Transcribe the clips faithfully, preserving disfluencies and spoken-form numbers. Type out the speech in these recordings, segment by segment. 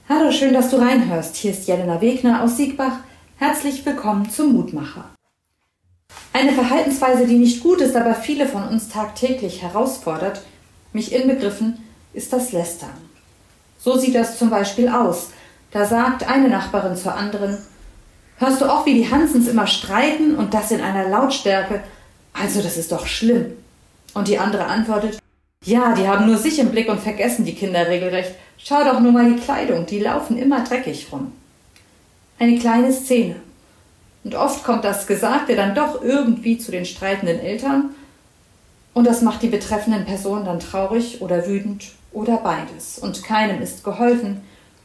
Hallo, schön, dass du reinhörst. Hier ist Jelena Wegner aus Siegbach. Herzlich willkommen zum Mutmacher. Eine Verhaltensweise, die nicht gut ist, aber viele von uns tagtäglich herausfordert, mich inbegriffen, ist das Lästern. So sieht das zum Beispiel aus. Da sagt eine Nachbarin zur anderen: Hörst du auch, wie die Hansens immer streiten und das in einer Lautstärke? Also das ist doch schlimm. Und die andere antwortet: Ja, die haben nur sich im Blick und vergessen die Kinder regelrecht. Schau doch nur mal die Kleidung, die laufen immer dreckig rum. Eine kleine Szene. Und oft kommt das Gesagte dann doch irgendwie zu den streitenden Eltern und das macht die betreffenden Personen dann traurig oder wütend oder beides. Und keinem ist geholfen.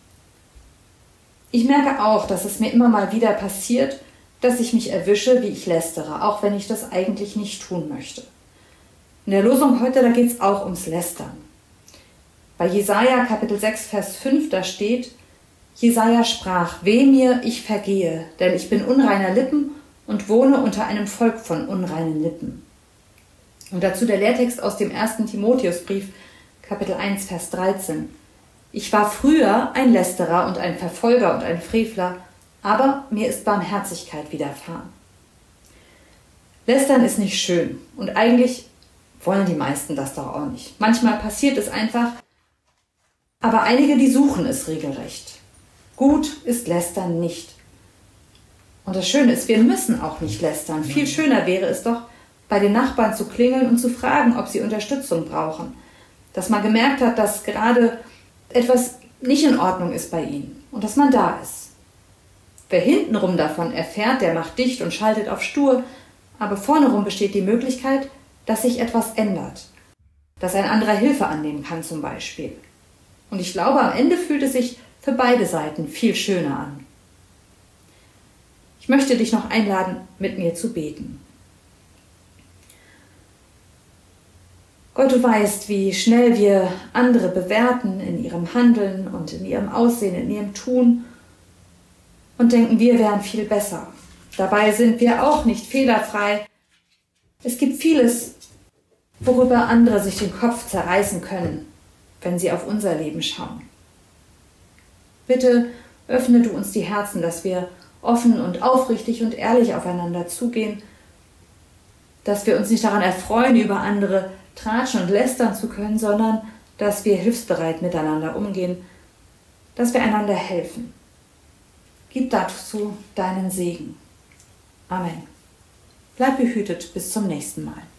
Ich merke auch, dass es mir immer mal wieder passiert, dass ich mich erwische, wie ich lästere, auch wenn ich das eigentlich nicht tun möchte. In der Losung heute, da geht es auch ums Lästern. Bei Jesaja Kapitel sechs, Vers fünf, da steht: Jesaja sprach: Weh mir, ich vergehe, denn ich bin unreiner Lippen und wohne unter einem Volk von unreinen Lippen. Und dazu der Lehrtext aus dem ersten Timotheusbrief, Kapitel eins, Vers dreizehn. Ich war früher ein Lästerer und ein Verfolger und ein Frevler, aber mir ist Barmherzigkeit widerfahren. Lästern ist nicht schön und eigentlich wollen die meisten das doch auch nicht. Manchmal passiert es einfach, aber einige, die suchen es regelrecht. Gut ist Lästern nicht. Und das Schöne ist, wir müssen auch nicht lästern. Viel schöner wäre es doch, bei den Nachbarn zu klingeln und zu fragen, ob sie Unterstützung brauchen. Dass man gemerkt hat, dass gerade etwas nicht in Ordnung ist bei ihnen und dass man da ist. Wer hintenrum davon erfährt, der macht dicht und schaltet auf stur, aber vornerum besteht die Möglichkeit, dass sich etwas ändert. Dass ein anderer Hilfe annehmen kann zum Beispiel. Und ich glaube, am Ende fühlt es sich für beide Seiten viel schöner an. Ich möchte dich noch einladen, mit mir zu beten. Gott, du weißt, wie schnell wir andere bewerten in ihrem Handeln und in ihrem Aussehen, in ihrem Tun und denken, wir wären viel besser. Dabei sind wir auch nicht fehlerfrei. Es gibt vieles, worüber andere sich den Kopf zerreißen können, wenn sie auf unser Leben schauen. Bitte öffne du uns die Herzen, dass wir offen und aufrichtig und ehrlich aufeinander zugehen, dass wir uns nicht daran erfreuen, über andere tratschen und lästern zu können, sondern dass wir hilfsbereit miteinander umgehen, dass wir einander helfen. Gib dazu deinen Segen. Amen. Bleib behütet bis zum nächsten Mal.